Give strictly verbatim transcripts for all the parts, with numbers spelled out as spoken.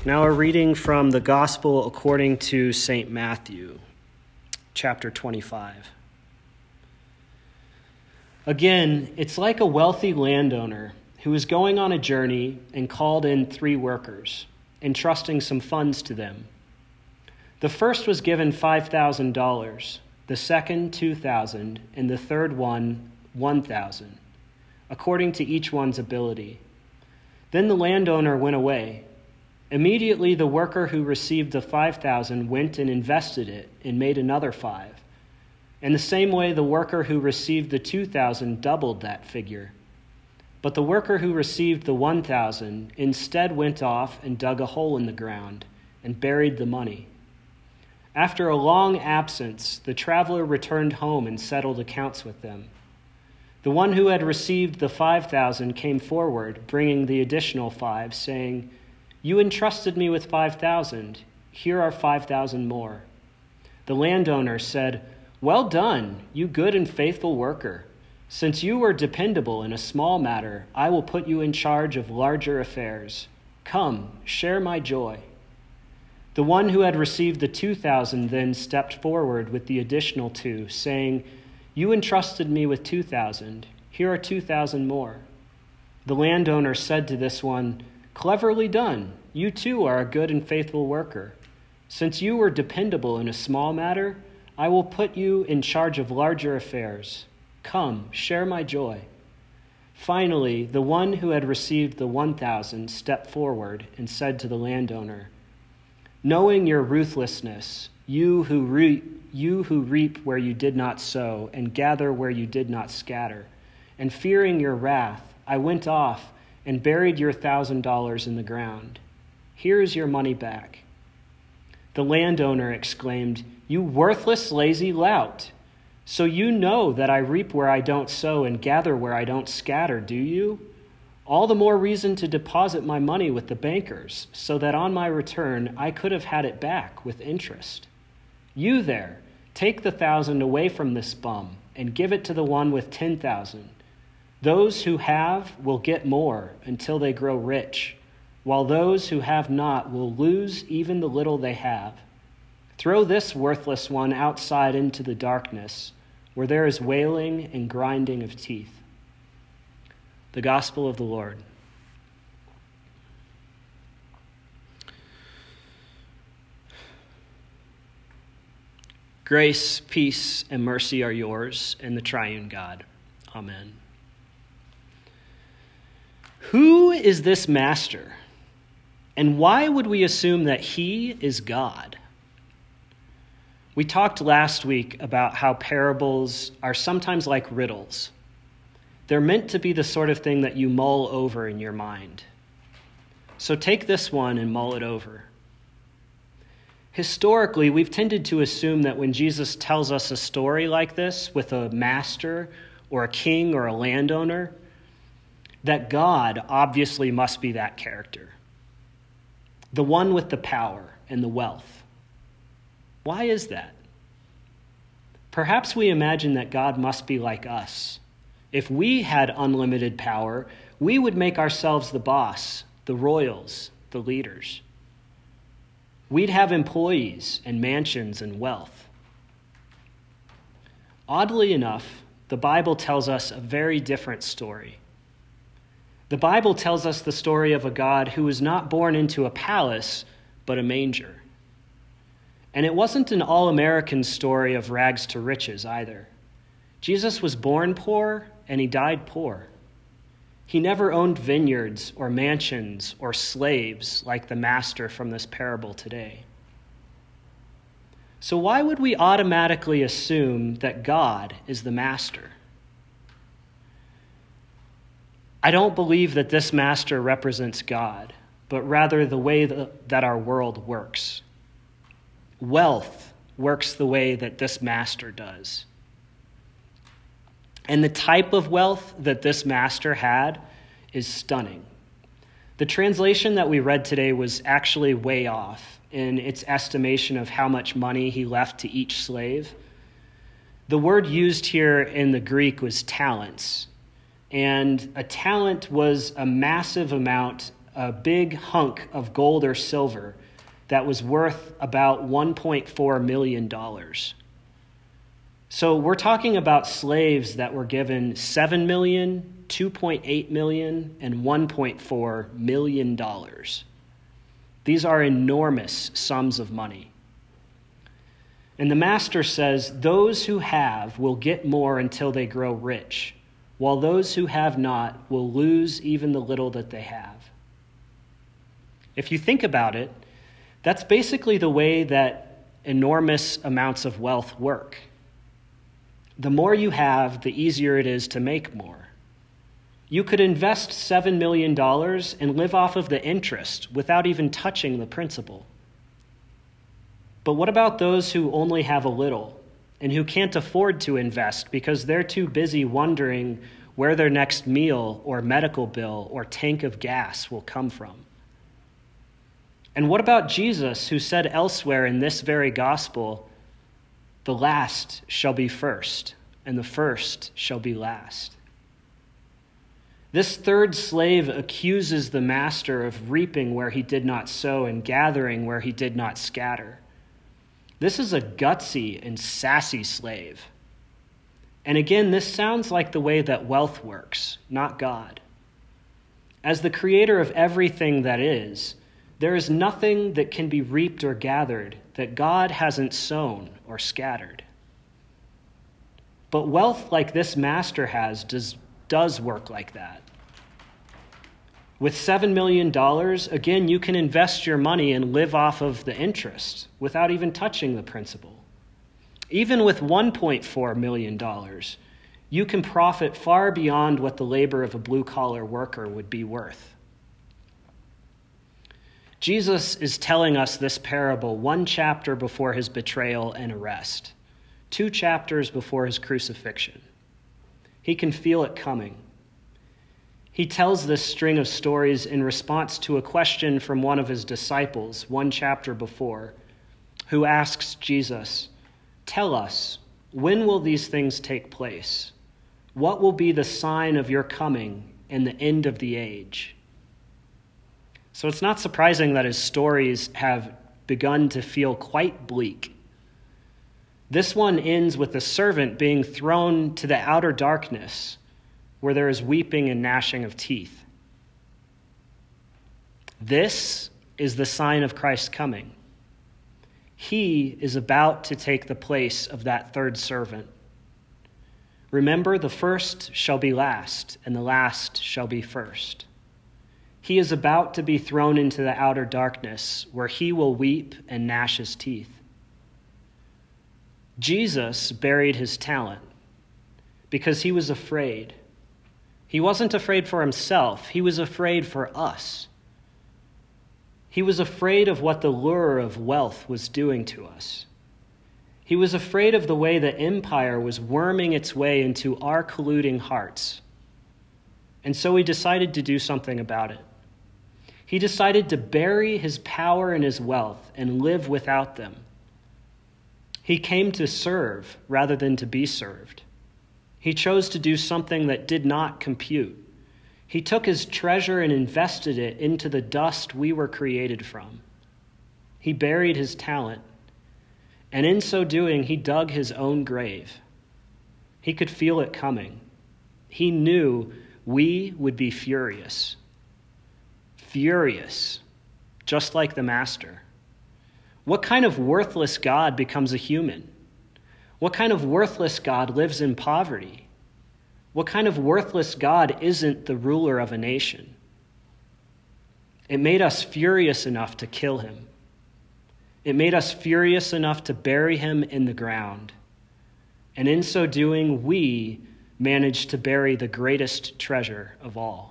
Now a reading from the Gospel according to Saint Matthew, chapter twenty-five. Again, it's like a wealthy landowner who was going on a journey and called in three workers, entrusting some funds to them. The first was given five thousand dollars, the second two thousand dollars, and the third one one thousand dollars, according to each one's ability. Then the landowner went away. Immediately the worker who received the five thousand dollars went and invested it and made another five. In the same way, the worker who received the two thousand dollars doubled that figure. But the worker who received the one thousand dollars instead went off and dug a hole in the ground and buried the money. After a long absence, the traveler returned home and settled accounts with them. The one who had received the five thousand dollars came forward, bringing the additional five, saying, "You entrusted me with five thousand dollars. Here are five thousand dollars more." The landowner said, "Well done, you good and faithful worker. Since you were dependable in a small matter, I will put you in charge of larger affairs. Come, share my joy." The one who had received the two thousand dollars then stepped forward with the additional two, saying, "You entrusted me with two thousand dollars. Here are two thousand dollars more." The landowner said to this one, "Cleverly done. You too are a good and faithful worker. Since you were dependable in a small matter, I will put you in charge of larger affairs. Come, share my joy." Finally, the one who had received the one thousand stepped forward and said to the landowner, "Knowing your ruthlessness, you who reap, you who reap where you did not sow and gather where you did not scatter, and fearing your wrath, I went off and buried your thousand dollars in the ground. Here is your money back." The landowner exclaimed, "You worthless, lazy lout! So you know that I reap where I don't sow and gather where I don't scatter, do you? All the more reason to deposit my money with the bankers, so that on my return I could have had it back with interest. You there, take the thousand away from this bum and give it to the one with ten thousand. Those who have will get more until they grow rich, while those who have not will lose even the little they have. Throw this worthless one outside into the darkness, where there is wailing and grinding of teeth." The Gospel of the Lord. Grace, peace, and mercy are yours in the triune God. Amen. Who is this master? And why would we assume that he is God? We talked last week about how parables are sometimes like riddles. They're meant to be the sort of thing that you mull over in your mind. So take this one and mull it over. Historically, we've tended to assume that when Jesus tells us a story like this with a master or a king or a landowner, that God obviously must be that character, the one with the power and the wealth. Why is that? Perhaps we imagine that God must be like us. If we had unlimited power, we would make ourselves the boss, the royals, the leaders. We'd have employees and mansions and wealth. Oddly enough, the Bible tells us a very different story. The Bible tells us the story of a God who was not born into a palace, but a manger. And it wasn't an all-American story of rags to riches either. Jesus was born poor, and he died poor. He never owned vineyards or mansions or slaves like the master from this parable today. So why would we automatically assume that God is the master? I don't believe that this master represents God, but rather the way that our world works. Wealth works the way that this master does. And the type of wealth that this master had is stunning. The translation that we read today was actually way off in its estimation of how much money he left to each slave. The word used here in the Greek was talents, and a talent was a massive amount a big hunk of gold or silver that was worth about one point four million dollars. So we're talking about slaves that were given seven million dollars, two point eight million dollars, and one point four million dollars. These are enormous sums of money. And the master says, those who have will get more until they grow rich, while those who have not will lose even the little that they have. If you think about it, that's basically the way that enormous amounts of wealth work. The more you have, the easier it is to make more. You could invest seven million dollars and live off of the interest without even touching the principal. But what about those who only have a little and who can't afford to invest because they're too busy wondering where their next meal or medical bill or tank of gas will come from? And what about Jesus, who said elsewhere in this very gospel, the last shall be first, and the first shall be last? This third slave accuses the master of reaping where he did not sow and gathering where he did not scatter. This is a gutsy and sassy slave. And again, this sounds like the way that wealth works, not God. As the creator of everything that is, there is nothing that can be reaped or gathered that God hasn't sown or scattered. But wealth like this master has does, does work like that. With seven million dollars, again, you can invest your money and live off of the interest without even touching the principal. Even with one point four million dollars, you can profit far beyond what the labor of a blue-collar worker would be worth. Jesus is telling us this parable one chapter before his betrayal and arrest, two chapters before his crucifixion. He can feel it coming. He tells this string of stories in response to a question from one of his disciples one chapter before, who asks Jesus, "Tell us, when will these things take place? What will be the sign of your coming and the end of the age?" So it's not surprising that his stories have begun to feel quite bleak. This one ends with the servant being thrown to the outer darkness, where there is weeping and gnashing of teeth. This is the sign of Christ's coming. He is about to take the place of that third servant. Remember, the first shall be last, and the last shall be first. He is about to be thrown into the outer darkness, where he will weep and gnash his teeth. Jesus buried his talent because he was afraid. He wasn't afraid for himself. He was afraid for us. He was afraid of what the lure of wealth was doing to us. He was afraid of the way the empire was worming its way into our colluding hearts. And so he decided to do something about it. He decided to bury his power and his wealth and live without them. He came to serve rather than to be served. He chose to do something that did not compute. He took his treasure and invested it into the dust we were created from. He buried his talent, and in so doing, he dug his own grave. He could feel it coming. He knew we would be furious. Furious, just like the master. What kind of worthless God becomes a human? What kind of worthless God lives in poverty? What kind of worthless God isn't the ruler of a nation? It made us furious enough to kill him. It made us furious enough to bury him in the ground. And in so doing, we managed to bury the greatest treasure of all.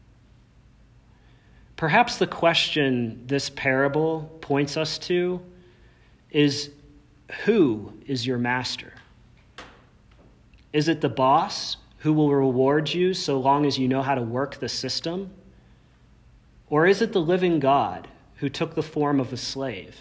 Perhaps the question this parable points us to is, who is your master? Is it the boss who will reward you so long as you know how to work the system? Or is it the living God who took the form of a slave?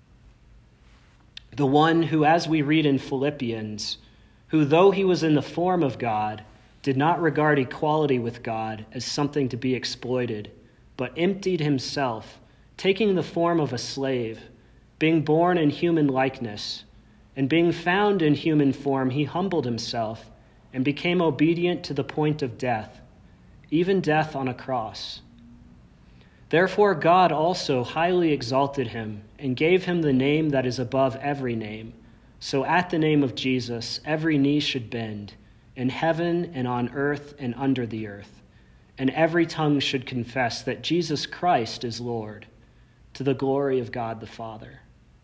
The one who, as we read in Philippians, who though he was in the form of God, did not regard equality with God as something to be exploited, but emptied himself, taking the form of a slave, being born in human likeness, and being found in human form, he humbled himself and became obedient to the point of death, even death on a cross. Therefore God also highly exalted him and gave him the name that is above every name, so at the name of Jesus every knee should bend, in heaven and on earth and under the earth, and every tongue should confess that Jesus Christ is Lord, to the glory of God the Father.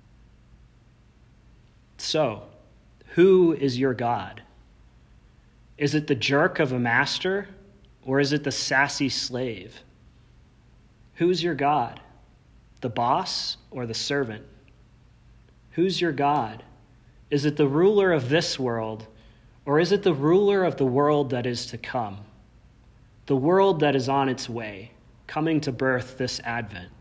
So, who is your God? Is it the jerk of a master, or is it the sassy slave? Who's your God? The boss or the servant? Who's your God? Is it the ruler of this world, or is it the ruler of the world that is to come? The world that is on its way, coming to birth this Advent.